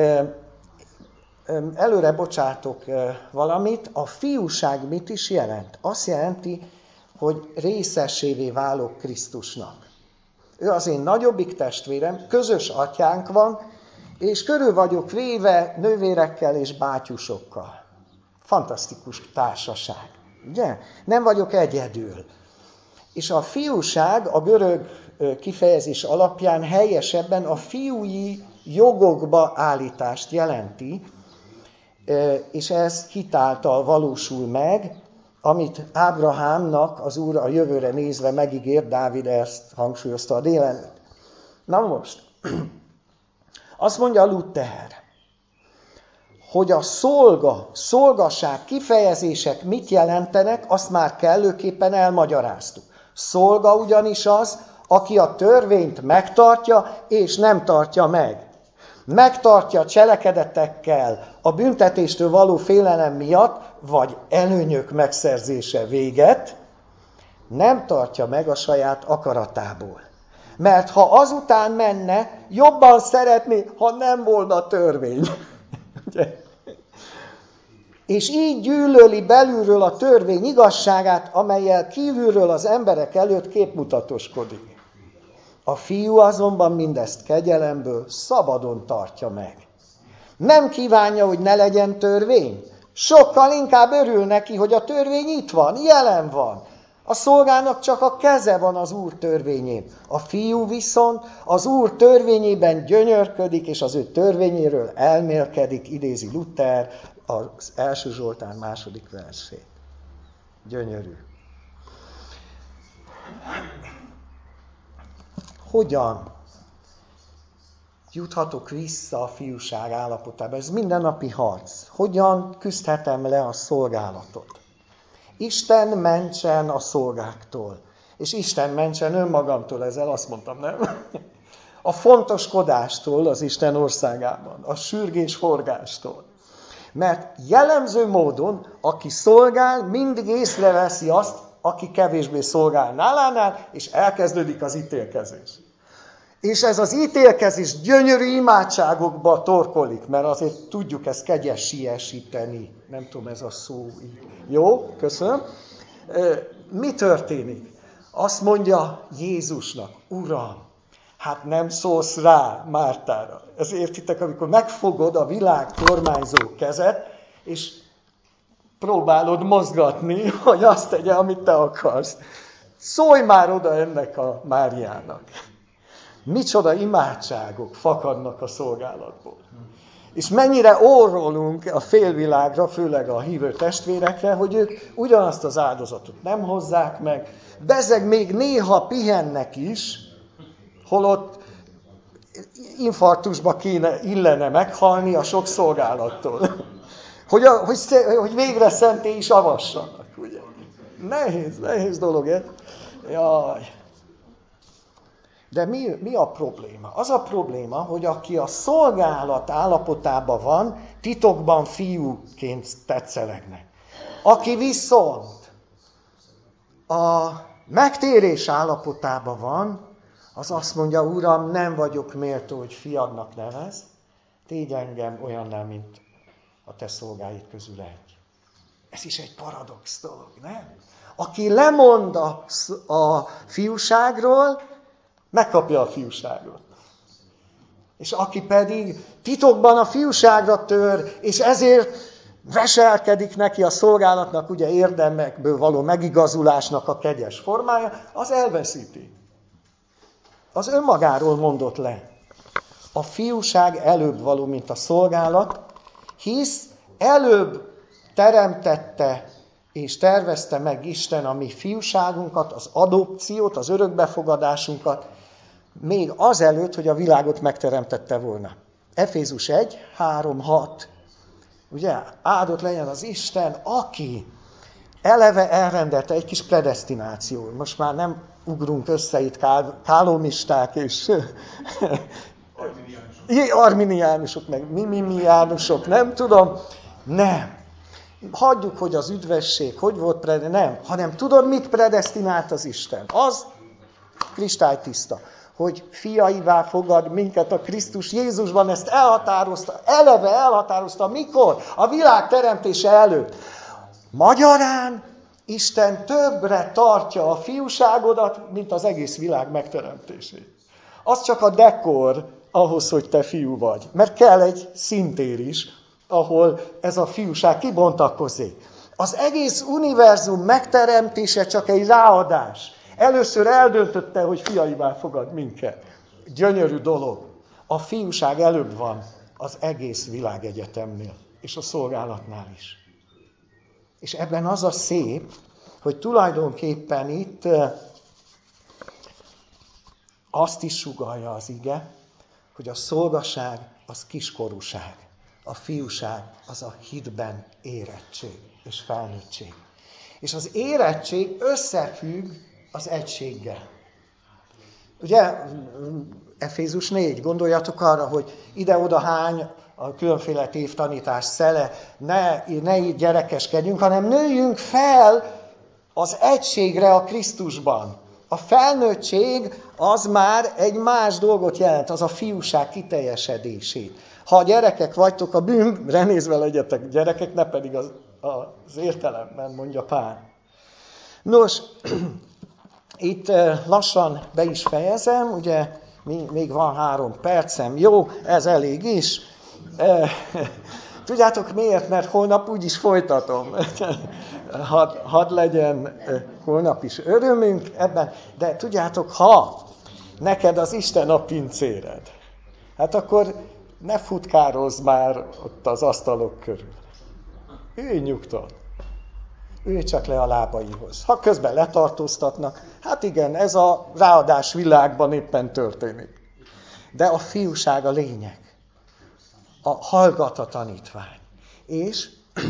Előre bocsátok valamit, a fiúság mit is jelent? Azt jelenti, hogy részessévé válok Krisztusnak. Ő az én nagyobbik testvérem, közös atyánk van, és körül vagyok véve nővérekkel és bátyusokkal. Fantasztikus társaság, ugye? Nem vagyok egyedül. És a fiúság a görög kifejezés alapján helyesebben a fiúi jogokba állítást jelenti, és ez hitáltal valósul meg, amit Ábrahámnak az Úr a jövőre nézve megígért, Dávid ezt hangsúlyozta a délelőtt. Na most, azt mondja Luther, hogy a szolgaság kifejezések mit jelentenek, azt már kellőképpen elmagyaráztuk. Szolga ugyanis az, aki a törvényt megtartja és nem tartja meg. Megtartja cselekedetekkel a büntetéstől való félelem miatt, vagy előnyök megszerzése véget, nem tartja meg a saját akaratából. Mert ha azután menne, jobban szeretné, ha nem volna törvény. És így gyűlöli belülről a törvény igazságát, amellyel kívülről az emberek előtt képmutatoskodik. A fiú azonban mindezt kegyelemből szabadon tartja meg. Nem kívánja, hogy ne legyen törvény. Sokkal inkább örül neki, hogy a törvény itt van, jelen van. A szolgának csak a keze van az Úr törvényén. A fiú viszont az Úr törvényében gyönyörködik, és az ő törvényéről elmélkedik, idézi Luther az első Zsoltár második versét. Gyönyörű. Hogyan juthatok vissza a fiúság állapotába? Ez mindennapi harc. Hogyan küzdhetem le a szolgálatot? Isten mentsen a szolgáktól. És Isten mentsen önmagamtól, ezzel azt mondtam, nem? A fontoskodástól az Isten országában, a sürgés-forgástól. Mert jellemző módon, aki szolgál, mindig észreveszi azt, aki kevésbé szolgál nálánál, és elkezdődik az ítélkezés. És ez az ítélkezés gyönyörű imádságokba torkolik, mert azért tudjuk ezt kegyesiesíteni. Nem tudom, ez a szó így. Jó, köszönöm. Mi történik? Azt mondja Jézusnak, Uram, hát nem szólsz rá Mártára. Ez értitek, amikor megfogod a világ kormányzó kezet, és próbálod mozgatni, hogy azt tegye, amit te akarsz. Szólj már oda ennek a Máriának. Micsoda imádságok fakadnak a szolgálatból. És mennyire orrolunk a félvilágra, főleg a hívő testvérekre, hogy ők ugyanazt az áldozatot nem hozzák meg, bezeg még néha pihennek is, holott infarktusba illene meghalni a sok szolgálattól. Hogy végre szenté is avassanak, ugye? Nehéz dolog ez. Jaj. De mi a probléma? Az a probléma, hogy aki a szolgálat állapotában van, titokban fiúként tetszelegnek. Aki viszont a megtérés állapotában van, az azt mondja, Uram, nem vagyok méltó, hogy fiadnak nevez, tégy engem olyanná, mint a te szolgáid közül egy. Ez is egy paradox dolog, nem? Aki lemond a fiúságról, megkapja a fiúságot. És aki pedig titokban a fiúságra tör, és ezért veselkedik neki a szolgálatnak, ugye érdemekből való megigazulásnak a kegyes formája, az elveszíti. Az önmagáról mondott le. A fiúság előbb való, mint a szolgálat, hisz előbb teremtette és tervezte meg Isten a mi fiúságunkat, az adopciót, az örökbefogadásunkat, még azelőtt, hogy a világot megteremtette volna. Efézus 1, 3, 6. Ugye, áldott legyen az Isten, aki eleve elrendelte egy kis predesztináció. Most már nem ugrunk össze itt kálomisták és arminiánusok, meg mimimiánusok, nem tudom. Nem. Hagyjuk, hogy az üdvesség, hogy volt nem, hanem tudod, mit predesztinált az Isten? Az kristálytiszta, hogy fiaivá fogad minket a Krisztus Jézusban, ezt eleve elhatározta, mikor? A világ teremtése előtt. Magyarán Isten többre tartja a fiúságodat, mint az egész világ megteremtését. Az csak a dekor, ahhoz, hogy te fiú vagy. Mert kell egy szintér is, ahol ez a fiúság kibontakozik. Az egész univerzum megteremtése csak egy ráadás. Először eldöntötte, hogy fiaivá fogad minket. Gyönyörű dolog. A fiúság előbb van az egész világegyetemnél, és a szolgálatnál is. És ebben az a szép, hogy tulajdonképpen itt azt is sugallja az ige, hogy a szolgaság az kiskorúság, a fiúság az a hitben érettség és felnőttség. És az érettség összefügg az egységgel. Ugye, Efézus 4, gondoljatok arra, hogy ide-oda hány a különféle tévtanítás szele, ne így gyerekeskedjünk, hanem nőjünk fel az egységre a Krisztusban. A felnőttség az már egy más dolgot jelent, az a fiúság kiteljesedését. Ha gyerekek vagytok, a bűnre nézve legyetek gyerekek, ne pedig az értelemben, mondja Pál. Nos, itt lassan be is fejezem, ugye még van 3 percem. Jó, ez elég is. Tudjátok miért? Mert holnap úgyis folytatom. Hadd legyen holnap is örömünk ebben. De tudjátok, ha neked az Isten a pincéred, hát akkor ne futkározz már ott az asztalok körül. Ülj nyugton. Ülj csak le a lábaihoz. Ha közben letartóztatnak, hát igen, ez a ráadás világban éppen történik. De a fiúság a lényeg. Hallgat a tanítvány. És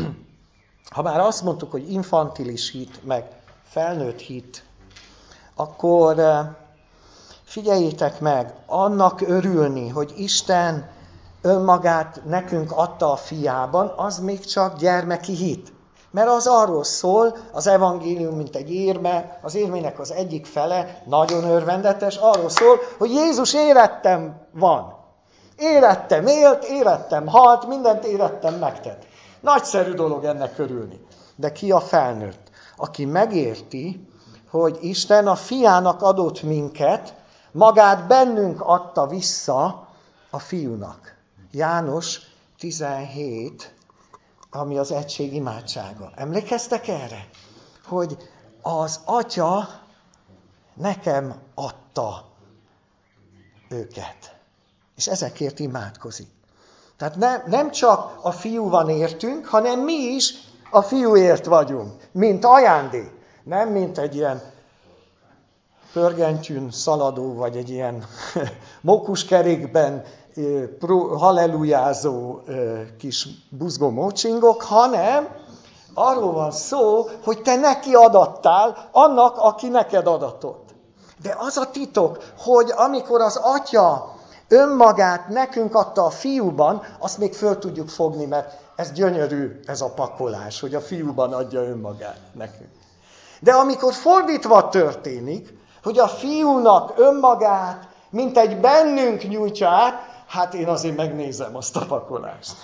ha már azt mondtuk, hogy infantilis hit, meg felnőtt hit, akkor figyeljétek meg, annak örülni, hogy Isten önmagát nekünk adta a fiában, az még csak gyermeki hit. Mert az arról szól, az evangélium, mint egy érme, az érmének az egyik fele, nagyon örvendetes, arról szól, hogy Jézus érettem van. Érettem élt, érettem halt, mindent érettem megtett. Nagyszerű dolog ennek örülni. De ki a felnőtt? Aki megérti, hogy Isten a fiának adott minket, magát bennünk adta vissza a fiúnak. János 17, ami az egység imádsága. Emlékeztek erre? Hogy az Atya nekem adta őket. És ezekért imádkozik. Tehát nem csak a fiú van értünk, hanem mi is a fiúért vagyunk, mint ajándék. Nem mint egy ilyen pörgentyűn szaladó, vagy egy ilyen mókuskerékben hallelujázó kis buzgó mócsingok, hanem arról van szó, hogy te neki adattál annak, aki neked adatott. De az a titok, hogy amikor az Atya önmagát nekünk adta a fiúban, azt még föl tudjuk fogni, mert ez gyönyörű, ez a pakolás, hogy a fiúban adja önmagát nekünk. De amikor fordítva történik, hogy a fiúnak önmagát, mint egy bennünk nyújtja át, hát én azért megnézem azt a pakolást.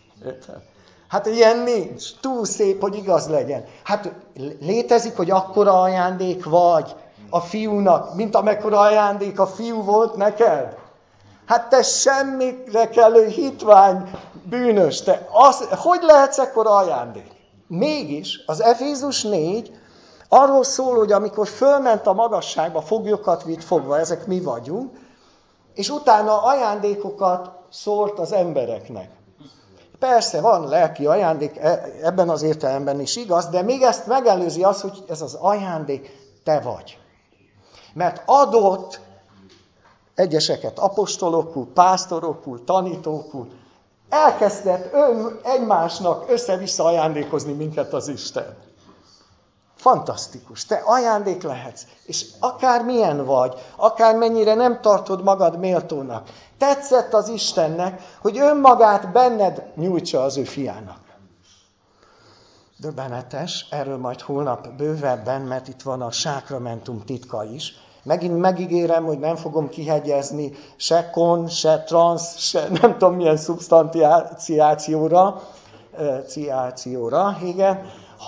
Hát ilyen nincs. Túl szép, hogy igaz legyen. Hát létezik, hogy akkora ajándék vagy a fiúnak, mint amekkora ajándék a fiú volt neked? Hát te semmire kellő hitvány bűnös. Te hogy lehetsz ekkora ajándék? Mégis az Efézus 4 arról szól, hogy amikor fölment a magasságba, foglyokat vitt fogva, ezek mi vagyunk, és utána ajándékokat szólt az embereknek. Persze van lelki ajándék, ebben az értelemben is igaz, de még ezt megelőzi az, hogy ez az ajándék te vagy. Mert adott egyeseket apostolokul, pásztorokul, tanítókul, elkezdett egymásnak össze-vissza ajándékozni minket az Isten. Fantasztikus, te ajándék lehetsz, és akármilyen vagy, akármennyire nem tartod magad méltónak, tetszett az Istennek, hogy önmagát benned nyújtsa az ő fiának. Döbbenetes, erről majd holnap bővebben, mert itt van a sákramentum titka is. Megint megígérem, hogy nem fogom kihegyezni se kon, se transz, se nem tudom milyen szubstantiációra, igen,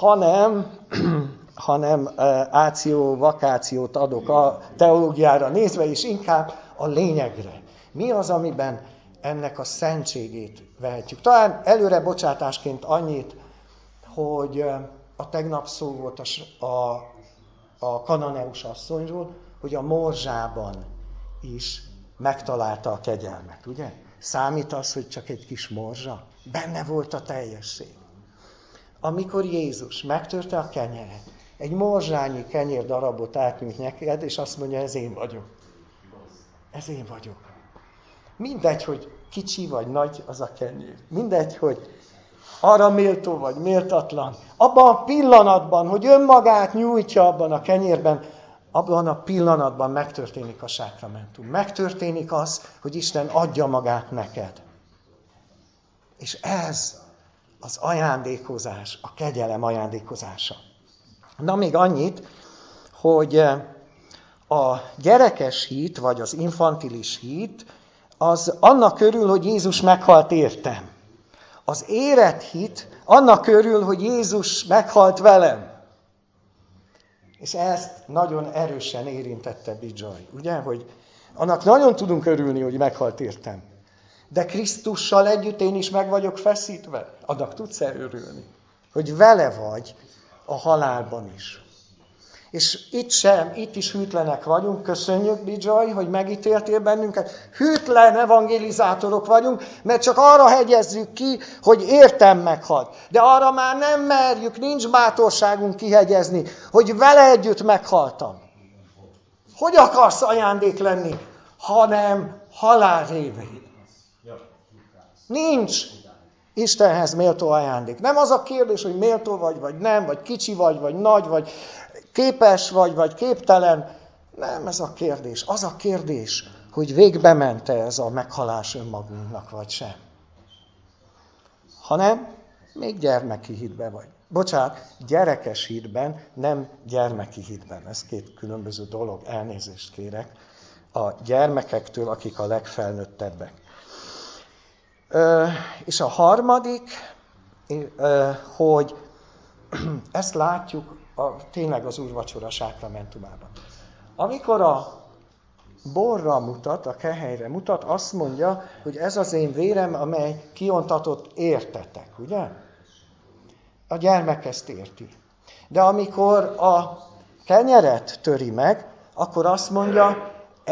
hanem áció, vakációt adok a teológiára nézve, és inkább a lényegre. Mi az, amiben ennek a szentségét vehetjük? Talán előre bocsátásként annyit, hogy a tegnap szó volt a kananeus asszonyról, hogy a morzsában is megtalálta a kegyelmet, ugye? Számít az, hogy csak egy kis morzsa? Benne volt a teljesség. Amikor Jézus megtörte a kenyeret, egy morzsányi kenyér darabot átnyújt neked, és azt mondja, ez én vagyok. Ez én vagyok. Mindegy, hogy kicsi vagy nagy az a kenyér. Mindegy, hogy arra méltó vagy méltatlan. Abban a pillanatban, hogy önmagát nyújtja abban a kenyérben, abban a pillanatban megtörténik a sákramentum. Megtörténik az, hogy Isten adja magát neked. És ez az ajándékozás, a kegyelem ajándékozása. Na még annyit, hogy a gyerekes hit, vagy az infantilis hit, az annak örül, hogy Jézus meghalt értem. Az érett hit annak örül, hogy Jézus meghalt velem. És ezt nagyon erősen érintette Bidzsaj, ugye? Hogy annak nagyon tudunk örülni, hogy meghalt értem. De Krisztussal együtt én is meg vagyok feszítve. Annak tudsz-e örülni? Hogy vele vagy a halálban is. És itt is hűtlenek vagyunk. Köszönjük, Bidzsaj, hogy megítéltél bennünket. Hűtlen evangelizátorok vagyunk, mert csak arra hegyezzük ki, hogy értem meghalt. De arra már nem merjük, nincs bátorságunk kihegyezni, hogy vele együtt meghaltam. Hogy akarsz ajándék lenni, hanem halál révén? Nincs Istenhez méltó ajándék. Nem az a kérdés, hogy méltó vagy nem, vagy kicsi vagy nagy, vagy képes vagy képtelen. Nem ez a kérdés. Az a kérdés, hogy végbe ment-e ez a meghalás önmagunknak, vagy sem. Hanem még gyermeki hitben vagy. Bocsánat, gyerekes hitben, nem gyermeki hitben. Ez két különböző dolog. Elnézést kérek a gyermekektől, akik a legfelnőttebbek. És a harmadik, hogy ezt látjuk tényleg az úrvacsora sákramentumában. Amikor a borra mutat, a kehelyre mutat, azt mondja, hogy ez az én vérem, amely kiontatott értetek, ugye? A gyermek ezt érti. De amikor a kenyeret töri meg, akkor azt mondja,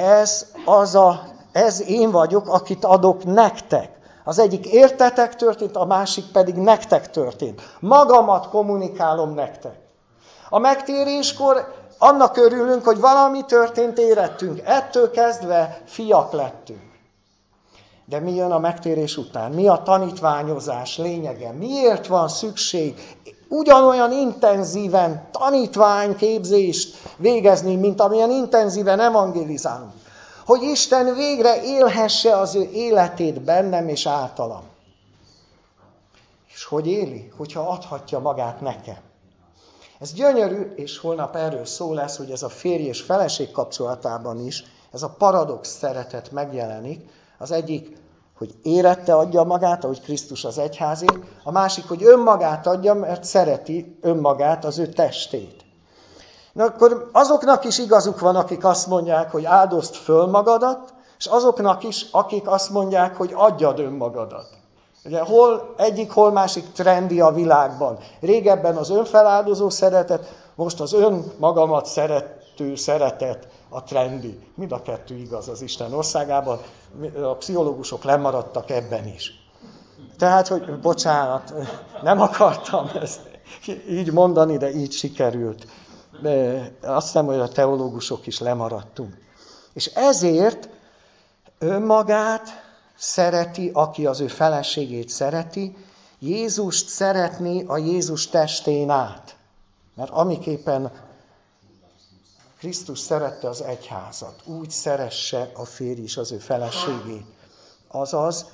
ez én vagyok, akit adok nektek. Az egyik értetek történt, a másik pedig nektek történt. Magamat kommunikálom nektek. A megtéréskor annak örülünk, hogy valami történt, érettünk. Ettől kezdve fiak lettünk. De mi jön a megtérés után? Mi a tanítványozás lényege? Miért van szükség ugyanolyan intenzíven tanítványképzést végezni, mint amilyen intenzíven evangelizálunk? Hogy Isten végre élhesse az ő életét bennem és általam. És hogy éli? Hogyha adhatja magát nekem. Ez gyönyörű, és holnap erről szó lesz, hogy ez a férj és feleség kapcsolatában is, ez a paradox szeretet megjelenik. Az egyik, hogy érette adja magát, ahogy Krisztus az egyházét, a másik, hogy önmagát adja, mert szereti önmagát, az ő testét. Na akkor azoknak is igazuk van, akik azt mondják, hogy áldozd föl magadat, és azoknak is, akik azt mondják, hogy adjad önmagadat. Ugye hol egyik, hol másik trendi a világban. Régebben az önfeláldozó szeretet, most az önmagamat szerető szeretet a trendi. Mind a kettő igaz az Isten országában. A pszichológusok lemaradtak ebben is. Tehát, hogy bocsánat, nem akartam ezt így mondani, de így sikerült. De azt hiszem, hogy a teológusok is lemaradtunk. És ezért önmagát szereti, aki az ő feleségét szereti, Jézust szeretni a Jézus testén át. Mert amiképpen Krisztus szerette az egyházat, úgy szeresse a férj is az ő feleségét. Azaz,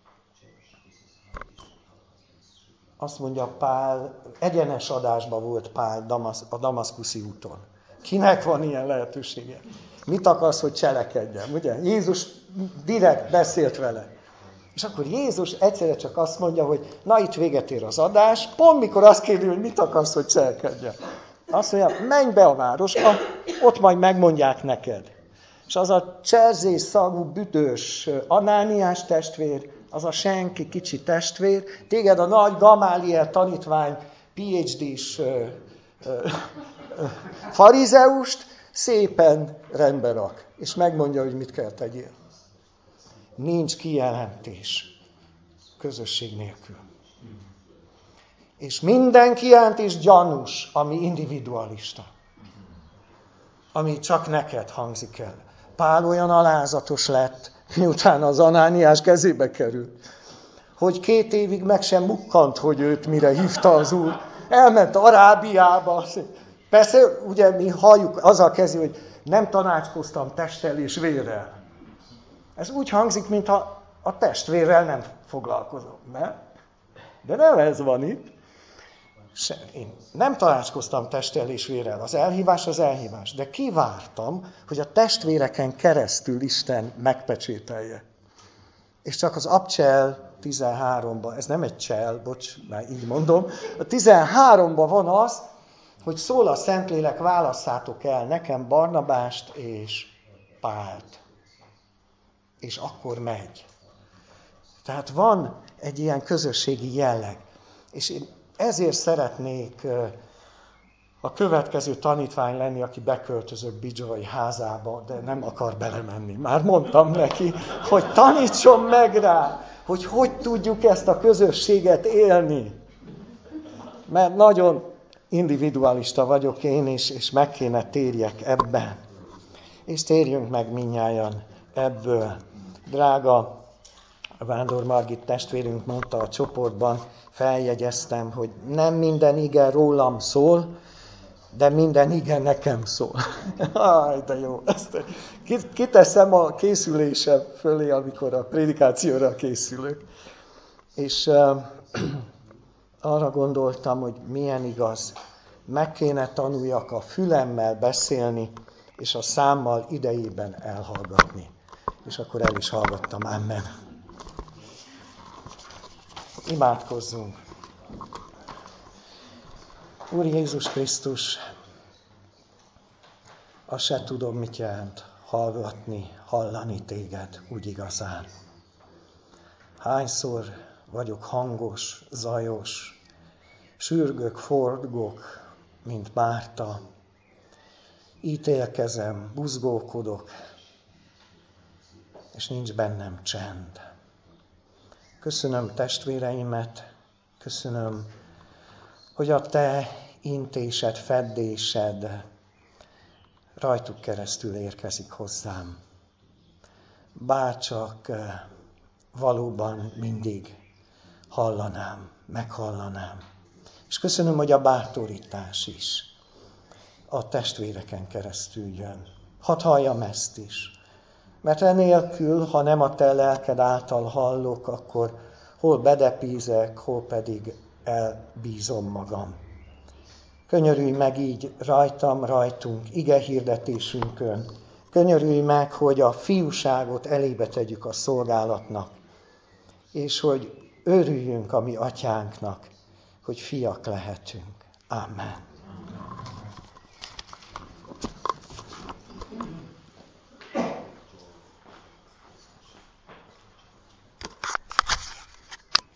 azt mondja Pál, egyenes adásban volt Pál a damaszkuszi úton. Kinek van ilyen lehetősége? Mit akarsz, hogy cselekedjen? Ugye? Jézus direkt beszélt vele. És akkor Jézus egyszerre csak azt mondja, hogy na itt véget ér az adás, pont mikor azt kérdezi, hogy mit akarsz, hogy cselekedjen. Azt mondja, menj be a városba, ott majd megmondják neked. És az a cserzés szagú, büdös Anániás testvér, az a senki kicsi testvér, téged a nagy Gamáliel tanítvány, PhD-s farizeust szépen rendbe rak, és megmondja, hogy mit kell tegyél. Nincs kijelentés közösség nélkül. És minden kijelentés gyanús, ami individualista. Ami csak neked hangzik el. Pál olyan alázatos lett, miután az Anániás kezébe került, hogy 2 évig meg sem mukkant, hogy őt mire hívta az Úr. Elment Arábiába. Persze, ugye mi halljuk, azzal kezdi, hogy nem tanácskoztam testtel és vérrel. Ez úgy hangzik, mintha a testvérrel nem foglalkozom. De nem ez van itt. Én nem tanácskoztam testtel és vérrel. Az elhívás, de kivártam, hogy a testvéreken keresztül Isten megpecsételje. És csak az Abcsel 13-ban, ez nem egy csel, bocs, már így mondom, a 13-ban van az, hogy szól a Szentlélek, válasszátok el nekem Barnabást és Pált. És akkor megy. Tehát van egy ilyen közösségi jelleg. És én ezért szeretnék a következő tanítvány lenni, aki beköltözött Bidzsai házába, de nem akar belemenni. Már mondtam neki, hogy tanítson meg rá, hogy tudjuk ezt a közösséget élni. Mert nagyon individualista vagyok én is, és meg kéne térjek ebben. És térjünk meg mindnyájan ebből. Drága Vándor Margit testvérünk mondta a csoportban, feljegyeztem, hogy nem minden ige rólam szól, de minden ige nekem szól. Aj, de jó. Ezt kiteszem a készülésem fölé, amikor a prédikációra készülök. És arra gondoltam, hogy milyen igaz. Meg kéne tanuljak a fülemmel beszélni, és a számmal idejében elhallgatni. És akkor el is hallgattam. Amen. Imádkozzunk. Úr Jézus Krisztus, azt se tudom, mit jelent hallgatni, hallani téged úgy igazán. Hányszor vagyok hangos, zajos, sürgök, forgok, mint Márta, ítélkezem, buzgókodok, és nincs bennem csend. Köszönöm testvéreimet, köszönöm, hogy a te intésed, feddésed rajtuk keresztül érkezik hozzám. Bárcsak valóban mindig hallanám, meghallanám. És köszönöm, hogy a bátorítás is a testvéreken keresztül jön. Hadd halljam ezt is. Mert enélkül, ha nem a te lelked által hallok, akkor hol bedepízek, hol pedig elbízom magam. Könyörülj meg így rajtam, rajtunk, ige hirdetésünkön. Könyörülj meg, hogy a fiúságot elébe tegyük a szolgálatnak, és hogy örüljünk a mi atyánknak, hogy fiak lehetünk. Amen.